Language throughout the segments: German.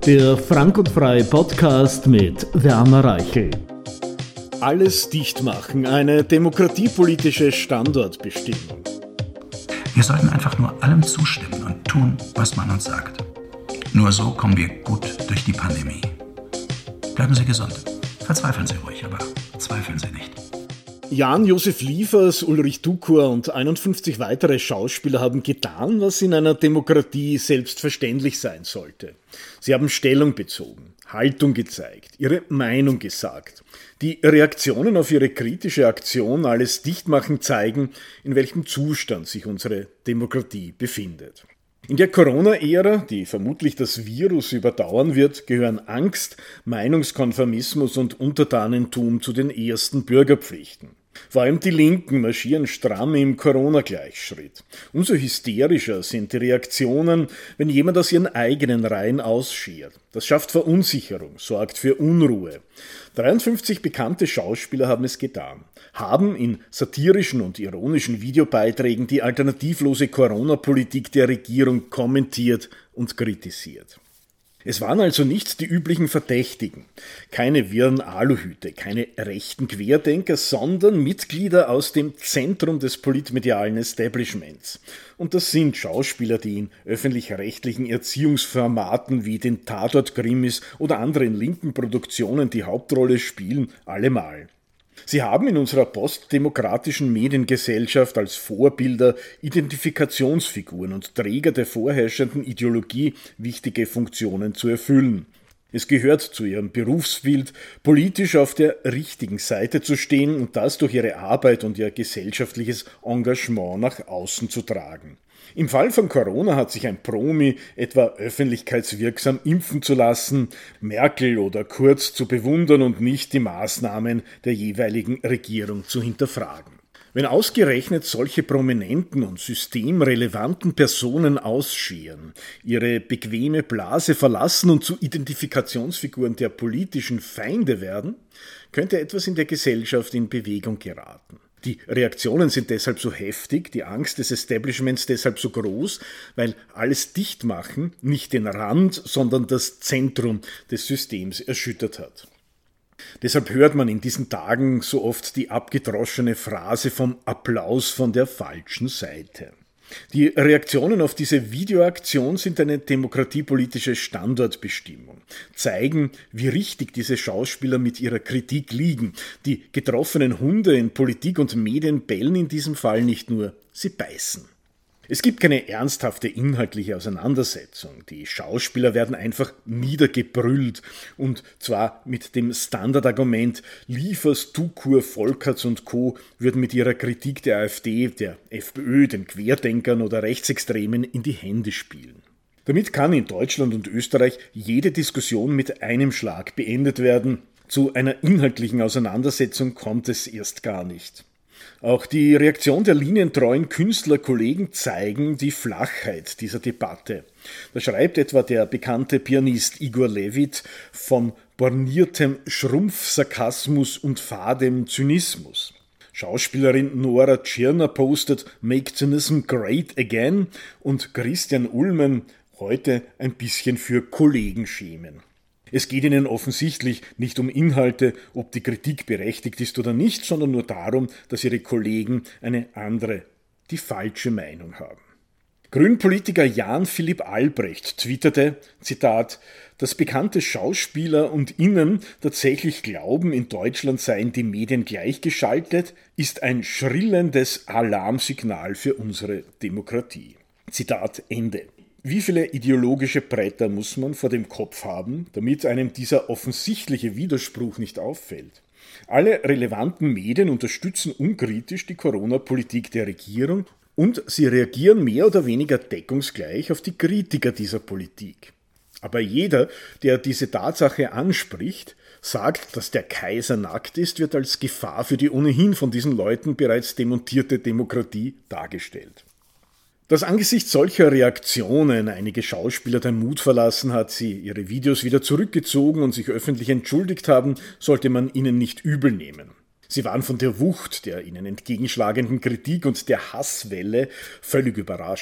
Der Frank und Frei Podcast mit Werner Reichel. Alles dicht machen, eine demokratiepolitische Standortbestimmung. Wir sollten einfach nur allem zustimmen und tun, was man uns sagt. Nur so kommen wir gut durch die Pandemie. Bleiben Sie gesund. Verzweifeln Sie ruhig, aber zweifeln Sie nicht. Jan-Josef Liefers, Ulrich Tukur und 51 weitere Schauspieler haben getan, was in einer Demokratie selbstverständlich sein sollte. Sie haben Stellung bezogen, Haltung gezeigt, ihre Meinung gesagt. Die Reaktionen auf ihre kritische Aktion Alles Dichtmachen zeigen, in welchem Zustand sich unsere Demokratie befindet. In der Corona-Ära, die vermutlich das Virus überdauern wird, gehören Angst, Meinungskonformismus und Untertanentum zu den ersten Bürgerpflichten. Vor allem die Linken marschieren stramm im Corona-Gleichschritt. Umso hysterischer sind die Reaktionen, wenn jemand aus ihren eigenen Reihen ausschert. Das schafft Verunsicherung, sorgt für Unruhe. 53 bekannte Schauspieler haben es getan, haben in satirischen und ironischen Videobeiträgen die alternativlose Corona-Politik der Regierung kommentiert und kritisiert. Es waren also nicht die üblichen Verdächtigen, keine wirren Aluhüte, keine rechten Querdenker, sondern Mitglieder aus dem Zentrum des politmedialen Establishments. Und das sind Schauspieler, die in öffentlich-rechtlichen Erziehungsformaten wie den Tatort-Krimis oder anderen linken Produktionen die Hauptrolle spielen, allemal. Sie haben in unserer postdemokratischen Mediengesellschaft als Vorbilder, Identifikationsfiguren und Träger der vorherrschenden Ideologie wichtige Funktionen zu erfüllen. Es gehört zu ihrem Berufsbild, politisch auf der richtigen Seite zu stehen und das durch ihre Arbeit und ihr gesellschaftliches Engagement nach außen zu tragen. Im Fall von Corona hat sich ein Promi etwa öffentlichkeitswirksam impfen zu lassen, Merkel oder Kurz zu bewundern und nicht die Maßnahmen der jeweiligen Regierung zu hinterfragen. Wenn ausgerechnet solche prominenten und systemrelevanten Personen ausscheren, ihre bequeme Blase verlassen und zu Identifikationsfiguren der politischen Feinde werden, könnte etwas in der Gesellschaft in Bewegung geraten. Die Reaktionen sind deshalb so heftig, die Angst des Establishments deshalb so groß, weil alles Dichtmachen nicht den Rand, sondern das Zentrum des Systems erschüttert hat. Deshalb hört man in diesen Tagen so oft die abgedroschene Phrase vom Applaus von der falschen Seite. Die Reaktionen auf diese Videoaktion sind eine demokratiepolitische Standortbestimmung, zeigen, wie richtig diese Schauspieler mit ihrer Kritik liegen. Die getroffenen Hunde in Politik und Medien bellen in diesem Fall nicht nur, sie beißen. Es gibt keine ernsthafte inhaltliche Auseinandersetzung. Die Schauspieler werden einfach niedergebrüllt und zwar mit dem Standardargument, Liefers, Tukur, Volkerts und Co. würden mit ihrer Kritik der AfD, der FPÖ, den Querdenkern oder Rechtsextremen in die Hände spielen. Damit kann in Deutschland und Österreich jede Diskussion mit einem Schlag beendet werden. Zu einer inhaltlichen Auseinandersetzung kommt es erst gar nicht. Auch die Reaktion der linientreuen Künstlerkollegen zeigen die Flachheit dieser Debatte. Da schreibt etwa der bekannte Pianist Igor Levit von borniertem Schrumpfsarkasmus und fadem Zynismus. Schauspielerin Nora Tschirner postet Make Cynism Great Again und Christian Ulmen heute ein bisschen für Kollegen schämen. Es geht ihnen offensichtlich nicht um Inhalte, ob die Kritik berechtigt ist oder nicht, sondern nur darum, dass ihre Kollegen eine andere, die falsche Meinung haben. Grünpolitiker Jan Philipp Albrecht twitterte, Zitat, dass bekannte Schauspieler und Innen tatsächlich glauben, in Deutschland seien die Medien gleichgeschaltet, ist ein schrillendes Alarmsignal für unsere Demokratie. Zitat Ende. Wie viele ideologische Bretter muss man vor dem Kopf haben, damit einem dieser offensichtliche Widerspruch nicht auffällt? Alle relevanten Medien unterstützen unkritisch die Corona-Politik der Regierung und sie reagieren mehr oder weniger deckungsgleich auf die Kritiker dieser Politik. Aber jeder, der diese Tatsache anspricht, sagt, dass der Kaiser nackt ist, wird als Gefahr für die ohnehin von diesen Leuten bereits demontierte Demokratie dargestellt. Dass angesichts solcher Reaktionen einige Schauspieler den Mut verlassen hat, sie ihre Videos wieder zurückgezogen und sich öffentlich entschuldigt haben, sollte man ihnen nicht übel nehmen. Sie waren von der Wucht der ihnen entgegenschlagenden Kritik und der Hasswelle völlig überrascht.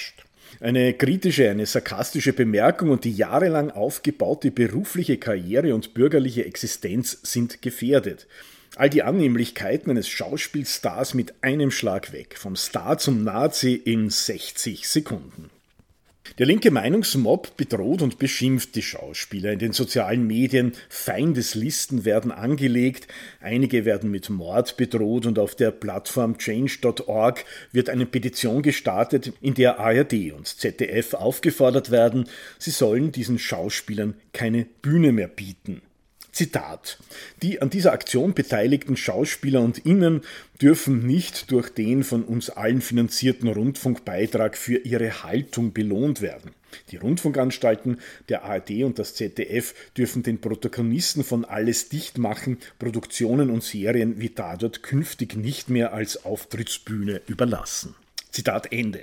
Eine kritische, eine sarkastische Bemerkung und die jahrelang aufgebaute berufliche Karriere und bürgerliche Existenz sind gefährdet. All die Annehmlichkeiten eines Schauspielstars mit einem Schlag weg, vom Star zum Nazi in 60 Sekunden. Der linke Meinungsmob bedroht und beschimpft die Schauspieler. In den sozialen Medien Feindeslisten werden angelegt, einige werden mit Mord bedroht und auf der Plattform change.org wird eine Petition gestartet, in der ARD und ZDF aufgefordert werden, sie sollen diesen Schauspielern keine Bühne mehr bieten. Zitat: Die an dieser Aktion beteiligten Schauspieler und Innen dürfen nicht durch den von uns allen finanzierten Rundfunkbeitrag für ihre Haltung belohnt werden. Die Rundfunkanstalten der ARD und das ZDF dürfen den Protagonisten von Alles dicht machen, Produktionen und Serien wie Tatort künftig nicht mehr als Auftrittsbühne überlassen. Zitat Ende.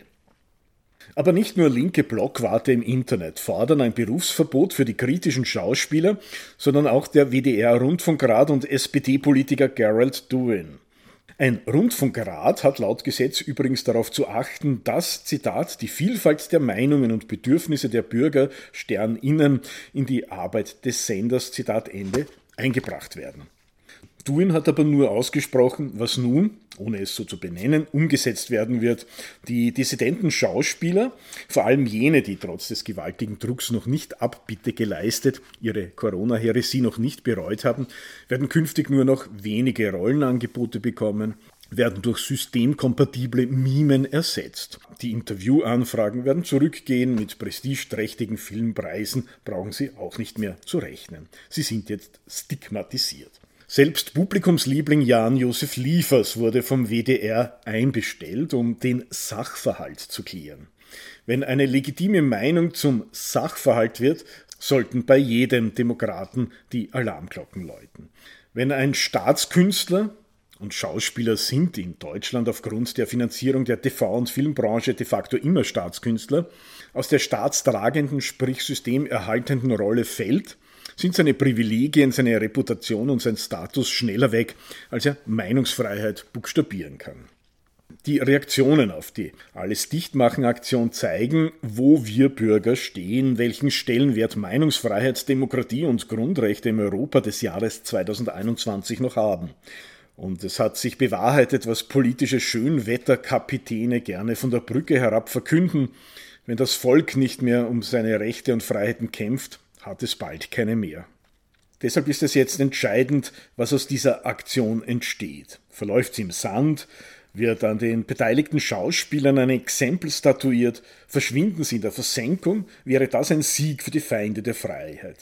Aber nicht nur linke Blockwarte im Internet fordern ein Berufsverbot für die kritischen Schauspieler, sondern auch der WDR-Rundfunkrat und SPD-Politiker Gerald Duin. Ein Rundfunkrat hat laut Gesetz übrigens darauf zu achten, dass, Zitat, die Vielfalt der Meinungen und Bedürfnisse der Bürger, SternInnen, in die Arbeit des Senders, Zitat Ende, eingebracht werden. Duin hat aber nur ausgesprochen, was nun, ohne es so zu benennen, umgesetzt werden wird. Die dissidenten Schauspieler, vor allem jene, die trotz des gewaltigen Drucks noch nicht Abbitte geleistet, ihre Corona-Häresie noch nicht bereut haben, werden künftig nur noch wenige Rollenangebote bekommen, werden durch systemkompatible Mimen ersetzt. Die Interviewanfragen werden zurückgehen, mit prestigeträchtigen Filmpreisen brauchen sie auch nicht mehr zu rechnen. Sie sind jetzt stigmatisiert. Selbst Publikumsliebling Jan-Josef Liefers wurde vom WDR einbestellt, um den Sachverhalt zu klären. Wenn eine legitime Meinung zum Sachverhalt wird, sollten bei jedem Demokraten die Alarmglocken läuten. Wenn ein Staatskünstler, und Schauspieler sind in Deutschland aufgrund der Finanzierung der TV- und Filmbranche de facto immer Staatskünstler, aus der staatstragenden, sprich systemerhaltenden Rolle fällt, sind seine Privilegien, seine Reputation und sein Status schneller weg, als er Meinungsfreiheit buchstabieren kann. Die Reaktionen auf die Alles-Dichtmachen-Aktion zeigen, wo wir Bürger stehen, welchen Stellenwert Meinungsfreiheit, Demokratie und Grundrechte im Europa des Jahres 2021 noch haben. Und es hat sich bewahrheitet, was politische Schönwetterkapitäne gerne von der Brücke herab verkünden: Wenn das Volk nicht mehr um seine Rechte und Freiheiten kämpft, hat es bald keine mehr. Deshalb ist es jetzt entscheidend, was aus dieser Aktion entsteht. Verläuft sie im Sand? Wird an den beteiligten Schauspielern ein Exempel statuiert? Verschwinden sie in der Versenkung? Wäre das ein Sieg für die Feinde der Freiheit?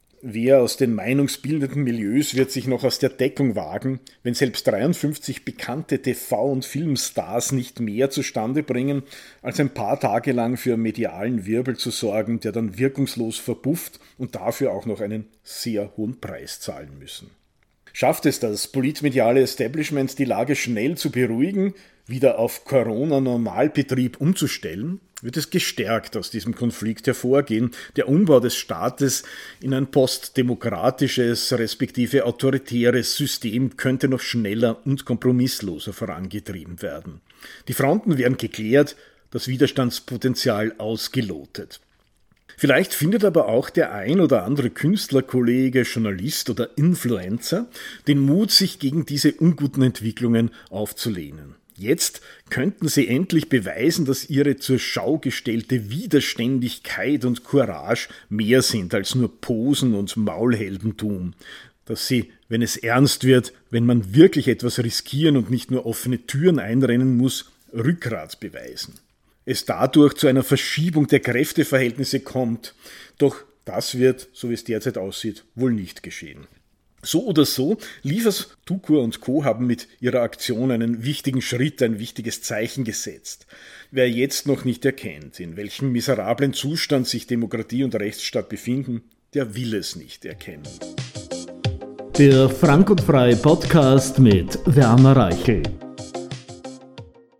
Wer aus den meinungsbildenden Milieus wird sich noch aus der Deckung wagen, wenn selbst 53 bekannte TV- und Filmstars nicht mehr zustande bringen, als ein paar Tage lang für medialen Wirbel zu sorgen, der dann wirkungslos verpufft und dafür auch noch einen sehr hohen Preis zahlen müssen? Schafft es das politmediale Establishment, die Lage schnell zu beruhigen, wieder auf Corona-Normalbetrieb umzustellen? Wird es gestärkt aus diesem Konflikt hervorgehen? Der Umbau des Staates in ein postdemokratisches respektive autoritäres System könnte noch schneller und kompromissloser vorangetrieben werden. Die Fronten werden geklärt, das Widerstandspotenzial ausgelotet. Vielleicht findet aber auch der ein oder andere Künstlerkollege, Journalist oder Influencer den Mut, sich gegen diese unguten Entwicklungen aufzulehnen. Jetzt könnten sie endlich beweisen, dass ihre zur Schau gestellte Widerständigkeit und Courage mehr sind als nur Posen und Maulheldentum. Dass sie, wenn es ernst wird, wenn man wirklich etwas riskieren und nicht nur offene Türen einrennen muss, Rückgrat beweisen. Es dadurch zu einer Verschiebung der Kräfteverhältnisse kommt. Doch das wird, so wie es derzeit aussieht, wohl nicht geschehen. So oder so, Liefers, Tukur und Co. haben mit ihrer Aktion einen wichtigen Schritt, ein wichtiges Zeichen gesetzt. Wer jetzt noch nicht erkennt, in welchem miserablen Zustand sich Demokratie und Rechtsstaat befinden, der will es nicht erkennen. Der Frank und Frei Podcast mit Werner Reichel.